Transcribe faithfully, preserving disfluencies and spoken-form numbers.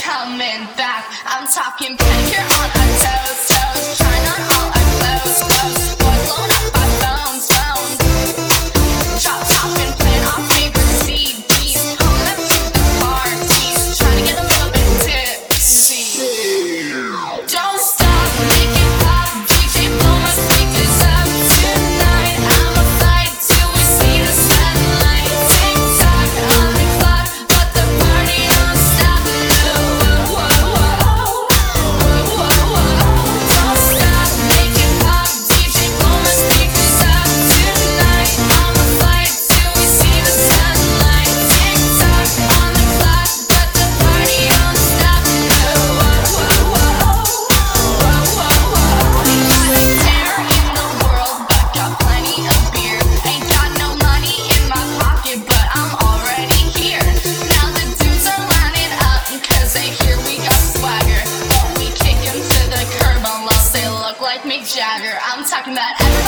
coming back. I'm talking pedicure on our toes, toes. Trying on all our clothes, clothes. Boys blown up our phones, phones. Drop top and playing our favorite C Ds. Pulling up to the parties, trying to get a little bit tipsy. Don't stop, make it pop. D J blow my speakers up tonight. I'ma fight till we see the sunlight. Tick tock on the clock, but the party don't stop. Whoa, whoa, whoa, whoa, whoa, whoa. Don't stop, make it pop. D J blow my speakers up tonight. I'ma fight till we see the sunlight. Tick tock on the clock, but the party don't stop. Whoa, whoa, whoa, whoa, whoa, whoa. Hottest hair in the world, but got plenty of beer. Ain't got no money in my pocket, but I'm already here. Now the dudes are lining up, cause they hear we got swagger. But we kick 'em to the curb unless they look like Mick Jagger. I'm talking about every